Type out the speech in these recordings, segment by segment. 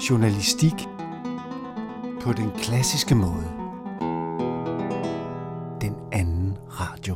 Journalistik på den klassiske måde. Den anden radio.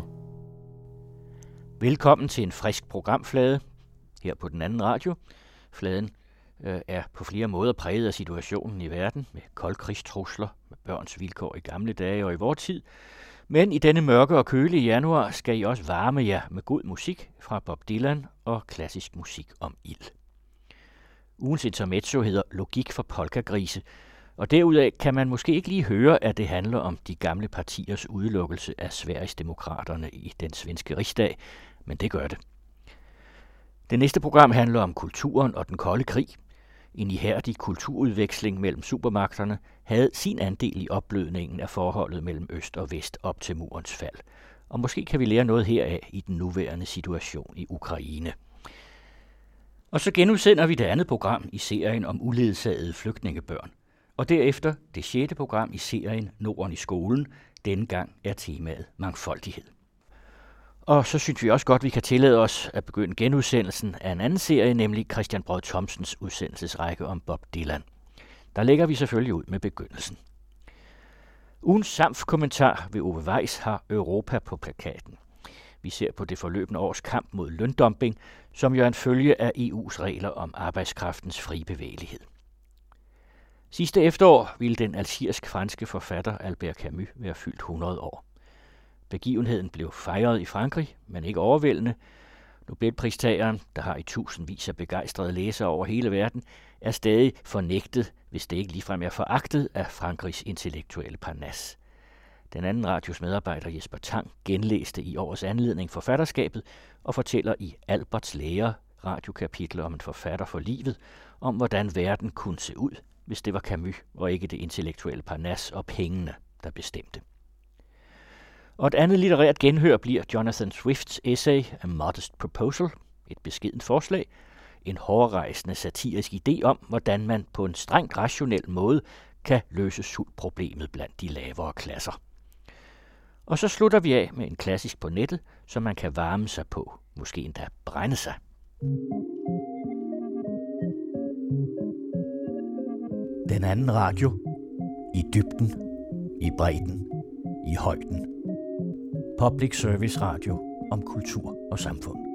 Velkommen til en frisk programflade her på den anden radio. Fladen er på flere måder præget af situationen i verden, med koldkrigstrusler, med børns vilkår i gamle dage og i vores tid. Men i denne mørke og kølige januar skal I også varme jer med god musik fra Bob Dylan og klassisk musik om ild. Ugens intermezzo hedder Logik for polkagrise, og derudaf kan man måske ikke lige høre, at det handler om de gamle partiers udelukkelse af Sverigesdemokraterne i den svenske rigsdag, men det gør det. Det næste program handler om kulturen og den kolde krig. En ihærdig kulturudveksling mellem supermagterne havde sin andel i opblødningen af forholdet mellem øst og vest op til murens fald. Og måske kan vi lære noget heraf i den nuværende situation i Ukraine. Og så genudsender vi det andet program i serien om uledsagede flygtningebørn. Og derefter det 6. program i serien Norden i skolen. Denne gang er temaet mangfoldighed. Og så synes vi også godt, vi kan tillade os at begynde genudsendelsen af en anden serie, nemlig Christian Braad Thomsens udsendelsesrække om Bob Dylan. Der lægger vi selvfølgelig ud med begyndelsen. Ugens SAMF-kommentar ved Ove Weiss har Europa på plakaten. Vi ser på det forløbende års kamp mod løndumping, som jo er en følge af EU's regler om arbejdskraftens frie bevægelighed. Sidste efterår ville den algiersk-franske forfatter Albert Camus være fyldt 100 år. Begivenheden blev fejret i Frankrig, men ikke overvældende. Nobelpristageren, der har i tusindvis af begejstrede læsere over hele verden, er stadig fornægtet, hvis det ikke ligefrem er foragtet af Frankrigs intellektuelle parnas. Den anden radios medarbejder Jesper Tang genlæste i årets anledning forfatterskabet og fortæller i Alberts lære radiokapitel om en forfatter for livet, om hvordan verden kunne se ud, hvis det var Camus og ikke det intellektuelle parnas og pengene, der bestemte. Og et andet litterært genhør bliver Jonathan Swifts essay A Modest Proposal, et beskedent forslag, en hårdrejsende satirisk idé om, hvordan man på en strengt rationel måde kan løse sultproblemet blandt de lavere klasser. Og så slutter vi af med en klassisk på nettet, som man kan varme sig på, måske endda brænde sig. Den anden radio. I dybden, i bredden, i højden. Public Service Radio om kultur og samfund.